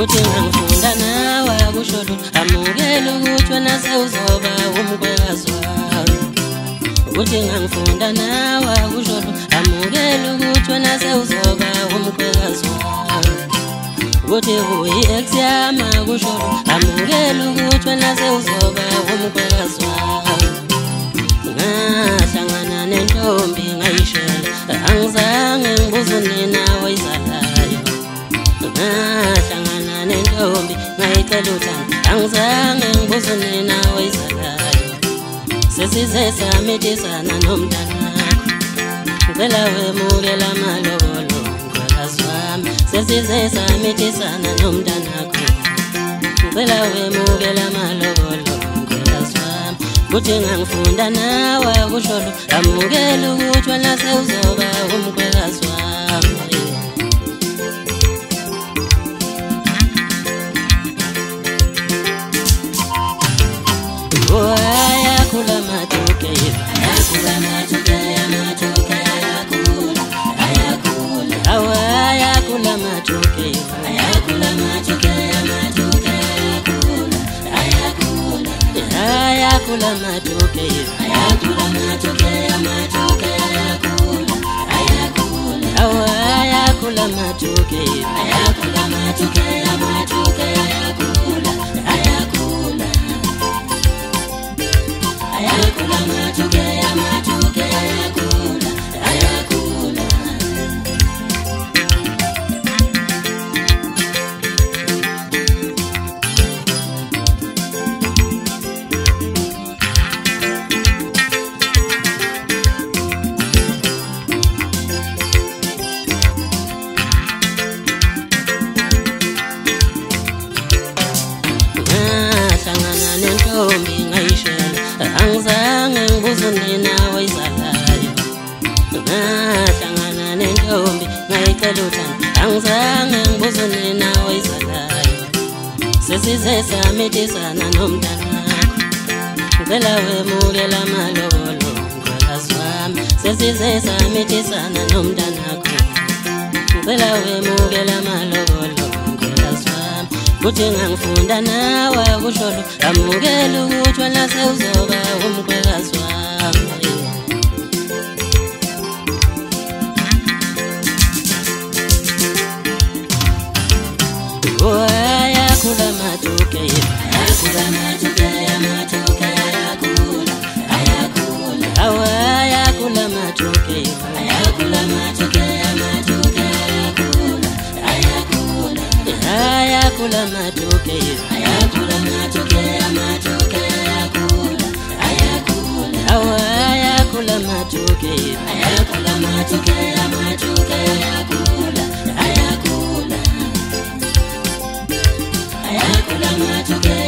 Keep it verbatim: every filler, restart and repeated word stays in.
Uthi ngangifunda nawe akusho amukela ukuthi wena sewuzoba umkhwekazi wami. Uthi ngangifunda nawe akusho amukela ukuthi wena sewuzoba umkhwekazi wami. Uthi uyi-ex yami akusho amukela ukuthi wena sewuzoba umkhwekazi wami. Ngahlangana nentombi ngayishela angizange ngibuze unina wayizalayo. Ngahlangana nentombi ngayicela uthando angizange ngibuze unina wayizalayo. Sesize samithizana nomntanakho ngicela wemukela amalobolo mkhwekazi wami. Sesize samithizana nomntanakho ngicela wemukela amalobolo mkhwekazi wami. Uthi ngangifunda nawe akusho amukela ukuthi wena sewuzoba umkhwekazi wami. Ayakhula matoke, ayakhula matoke, matoke ayakhula, ayakhula. Ayakhula matoke, ayakhula matoke, matoke ayakhula, ayakhula. Ayakhula matoke, ayakhula matoke, matoke ayakhula, ayakhula. Ayakhula matoke, ayakhula matoke, matoke ayakhula, ayakhula. Ayakula matoke, matoke ayakula, ayakula. Ngahlangana nentombi ngayishela angizange ngibuze unina wayizalayo. Ngahlangana nentombi ngayicela uthando angizange ngibuze unina wayizalayo. Sesize samithizana nomntanakho ngicela wemukela amalobolo mkhwekazi wami. Sesize samithizana nomntanakho ngicela wemukela amalobolo mkhwekazi wami. Uthi ngangifunda nawe akusho amukela ukuthi wena sewuzoba umkhwekazi wami. Ayakhula matoke, ayakhula matoke, matoke ayakhula, ayakhula. Ayakhula matoke, ayakhula matoke, matoke ayakhula, ayakhula. Ayakhula matoke, ayakhula matoke, matoke ayakhula, ayakhula. Ayakhula matoke, ayakhula matoke, matoke ayakhula, ayakhula. Ayakula matoke.